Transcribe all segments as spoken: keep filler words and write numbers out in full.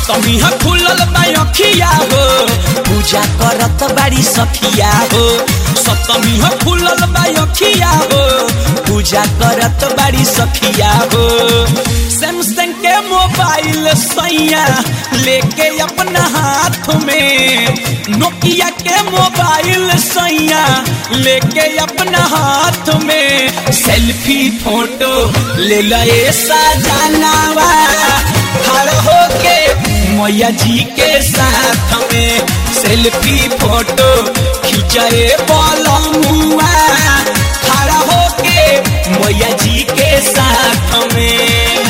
सतमी ह खुलल बा अखिया हो पूजा करत बाड़ी सखिया हो सतमी ह खुलल बा अखिया हो पूजा करत बाड़ी सखिया हो सैमसंग के मोबाइल सैया लेके अपना हाथ में नोकिया के मोबाइल सैया लेके अपना हाथ में सेल्फी फोटो ले ले सजनावा खड़ा होके मैया जी के साथ में सेल्फी फोटो खिंचाए बलमुआ खड़ा होके मैया जी के साथ में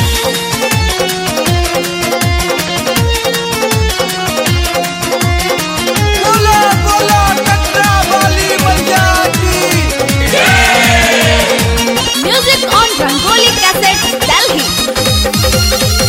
Music on Rangoli Cassettes, Delhi.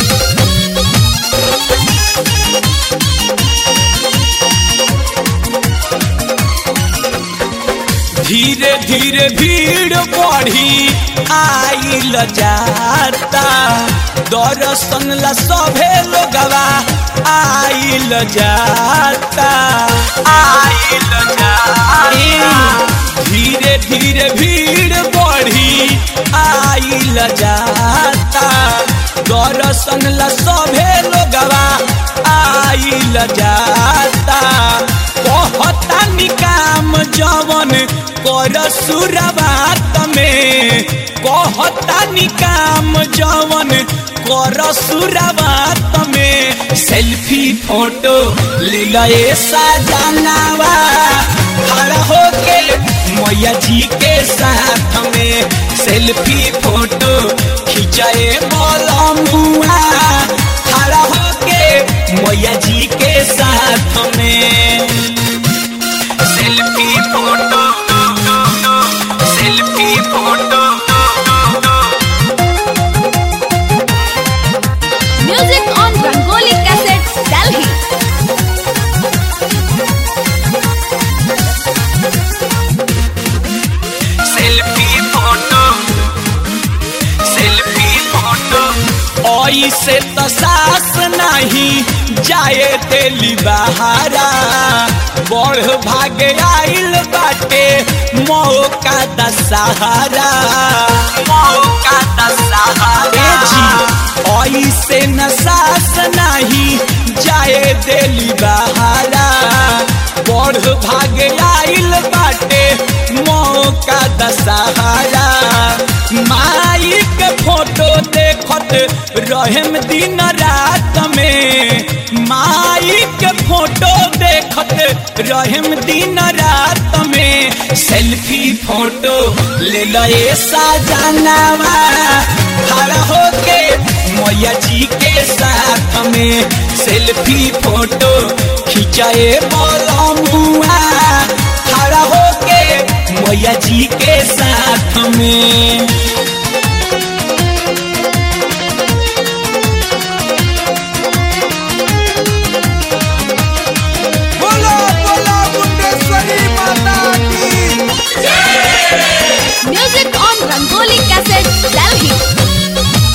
धीरे धीरे भीड़ बढ़ी आइल जाता दर्शन ला सभे लोगवा आइल जाता आइल जाता धीरे धीरे भीड़ बढ़ी आइल जाता दर्शन ला सभे लोगवा आइल जाता कहता निकाम जवन कर सुरबात में कहता निकाम जवन कर सुरबात में सेल्फी फोटो ले ले सजनावा खड़ा होके मैया जी के साथ में सेल्फी फोटो खिंचाए बलमुआ खड़ा होके मैया जी के साथ में selfie photo selfie photo Music on Rangoli Cassettes, Delhi. Selfie photo selfie photo ऐसे तो सास नहीं जाए तेली बहारा बढ़ भागे आइल बाटे मौका दशहरा मौका दशहरा ऐसे न सास नहीं जाए तेली बहारा बढ़ भागे आइल बाटे मौका दशहरा माई के फोटो देखत रहम दिन रात में माई के फोटो देखत रहम दिन रात में सेल्फी फोटो ले ले सजनावा खड़ा होके मैया जी के साथ में सेल्फी फोटो खिंचाए बलमुआ खड़ा होके मैया जी के साथ में Music on Rangoli Cassettes, Delhi.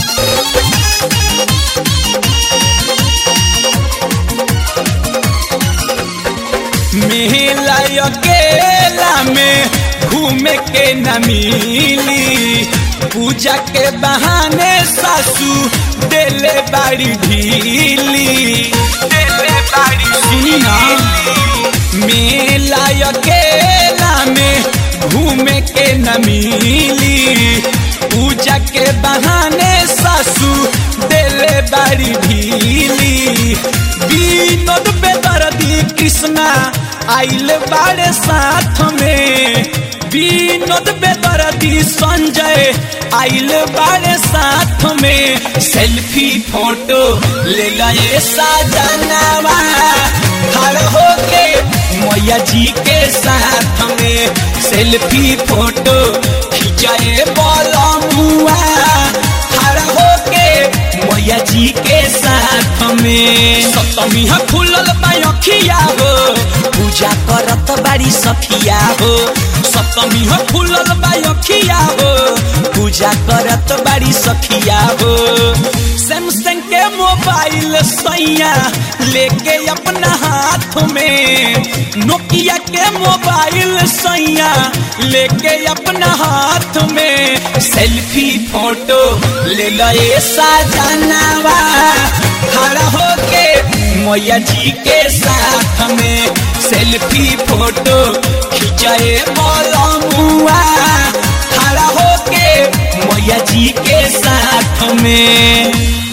मेला अकेला में घूमे के न मिली पूजा के बहाने सासू देले बाड़ी ढीली देले बाड़ी सुनिया मेला अकेला में घूमे के न मिली पूजा के बहाने सासू देले बाड़ी ढीली विनोद बेदर्दी कृष्णा आइल बाड़े साथ में विनोद बेदर्दी संजय आइल बाड़े साथ में सेल्फी फोटो ले ले सजनावा खड़ा होके मैया जी के साथ में सेल्फी फोटो खिंचाए बलमुआ खड़ा होके मैया जी के साथ में सतमी ह खुलल बा अखिया हो पूजा करत बाड़ी सखिया हो सप्तमी हो फूलल बा अखिया हो पूजा करत बाड़ी सखिया हो सैमसंग के मोबाइल सैया लेके अपना हाथ में नोकिया के मोबाइल सैया लेके अपना हाथ में सेल्फी फोटो ले लए साजनावा खड़ा होके मैया जी के साथ में सेल्फी फोटो खिंचाए बोलमुआ खड़ा होके मैया जी के साथ में।